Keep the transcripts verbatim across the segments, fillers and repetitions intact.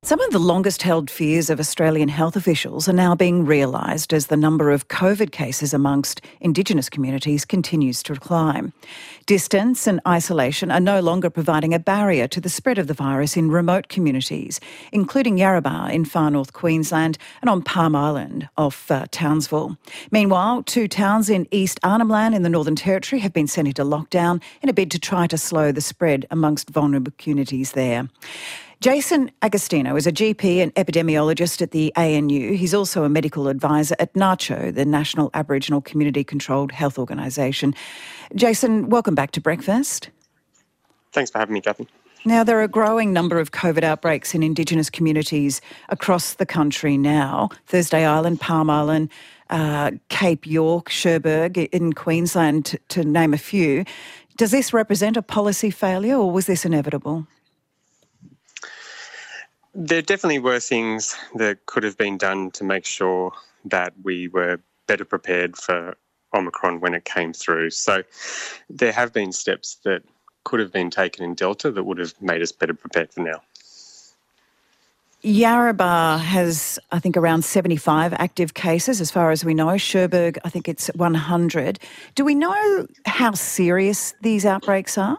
Some of the longest-held fears of Australian health officials are now being realised as the number of COVID cases amongst Indigenous communities continues to climb. Distance and isolation are no longer providing a barrier to the spread of the virus in remote communities, including Yarrabah in far north Queensland and on Palm Island off uh, Townsville. Meanwhile, two towns in East Arnhem Land in the Northern Territory have been sent into lockdown in a bid to try to slow the spread amongst vulnerable communities there. Jason Agostino is a G P and epidemiologist at the A N U. He's also a medical advisor at NACCHO, the National Aboriginal Community Controlled Health Organisation. Jason, welcome back to Breakfast. Thanks for having me, Kathy. Now, there are a growing number of COVID outbreaks in Indigenous communities across the country now. Thursday Island, Palm Island, uh, Cape York, Cherbourg in Queensland, to, to name a few. Does this represent a policy failure or was this inevitable? There definitely were things that could have been done to make sure that we were better prepared for Omicron when it came through. So there have been steps that could have been taken in Delta that would have made us better prepared for now. Yarrabah has, I think, around seventy-five active cases as far as we know. Cherbourg, I think it's one hundred. Do we know how serious these outbreaks are?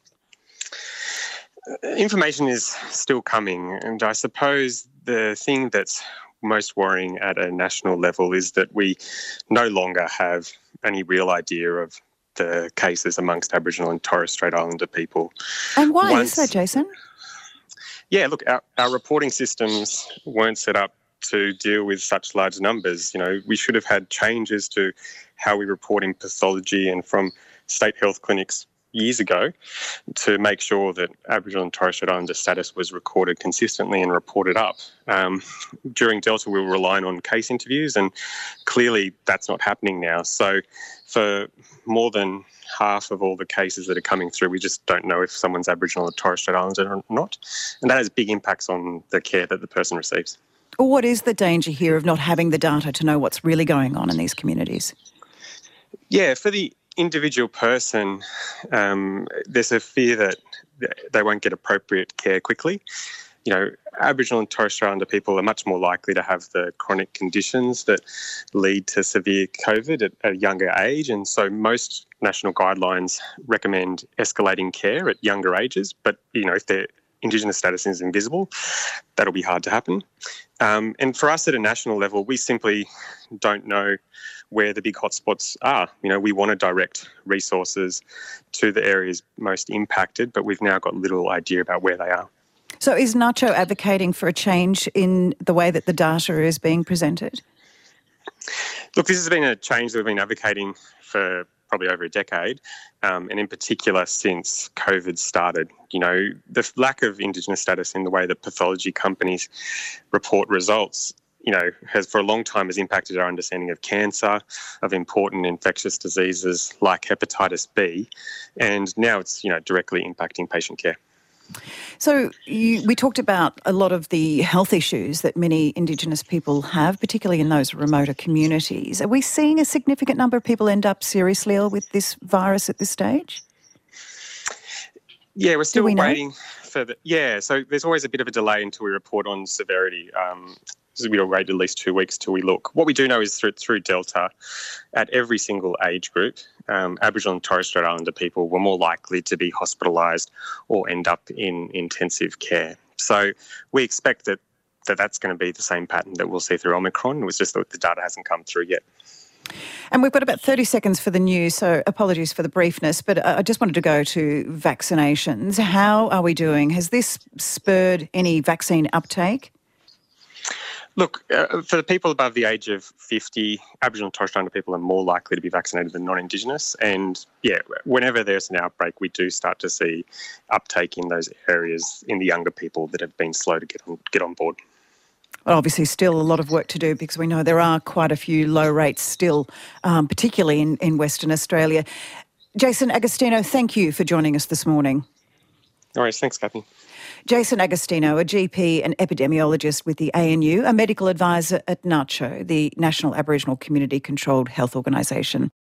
Information is still coming, and I suppose the thing that's most worrying at a national level is that we no longer have any real idea of the cases amongst Aboriginal and Torres Strait Islander people. And why Once, is that, Jason? Yeah, look, our, our reporting systems weren't set up to deal with such large numbers. You know, we should have had changes to how we report in pathology and from state health clinics years ago to make sure that Aboriginal and Torres Strait Islander status was recorded consistently and reported up. Um, during Delta, we were relying on case interviews, and clearly that's not happening now. So for more than half of all the cases that are coming through, we just don't know if someone's Aboriginal or Torres Strait Islander or not. And that has big impacts on the care that the person receives. What is the danger here of not having the data to know what's really going on in these communities? Yeah, for the individual person, um, there's a fear that they won't get appropriate care quickly. You know, Aboriginal and Torres Strait Islander people are much more likely to have the chronic conditions that lead to severe COVID at a younger age, and so most national guidelines recommend escalating care at younger ages, but, you know, if their Indigenous status is invisible, that'll be hard to happen. Um, and for us at a national level, we simply don't know where the big hotspots are. You know, we want to direct resources to the areas most impacted, but we've now got little idea about where they are. So is NACCHO advocating for a change in the way that the data is being presented? Look, this has been a change that we've been advocating for probably over a decade, um, and in particular since COVID started. You know, the lack of Indigenous status in the way that pathology companies report results, you know, has for a long time has impacted our understanding of cancer, of important infectious diseases like hepatitis B, and now it's, you know, directly impacting patient care. So you, we talked about a lot of the health issues that many Indigenous people have, particularly in those remoter communities. Are we seeing a significant number of people end up seriously ill with this virus at this stage? Yeah, we're still we waiting for the... Yeah, so there's always a bit of a delay until we report on severity. Um, so we'll wait at least two weeks till we look. What we do know is through, through Delta, at every single age group, um, Aboriginal and Torres Strait Islander people were more likely to be hospitalised or end up in intensive care. So we expect that, that that's going to be the same pattern that we'll see through Omicron. It was just that the data hasn't come through yet. And we've got about thirty seconds for the news, so apologies for the briefness, but I just wanted to go to vaccinations. How are we doing? Has this spurred any vaccine uptake? Look, uh, for the people above the age of fifty, Aboriginal and Torres Strait Islander people are more likely to be vaccinated than non-Indigenous. And, yeah, whenever there's an outbreak, we do start to see uptake in those areas in the younger people that have been slow to get on, get on board. Well, obviously still a lot of work to do because we know there are quite a few low rates still, um, particularly in, in Western Australia. Jason Agostino, thank you for joining us this morning. All right, thanks, Kathy. Jason Agostino, a G P and epidemiologist with the A N U, a medical advisor at NACCHO, the National Aboriginal Community Controlled Health Organisation.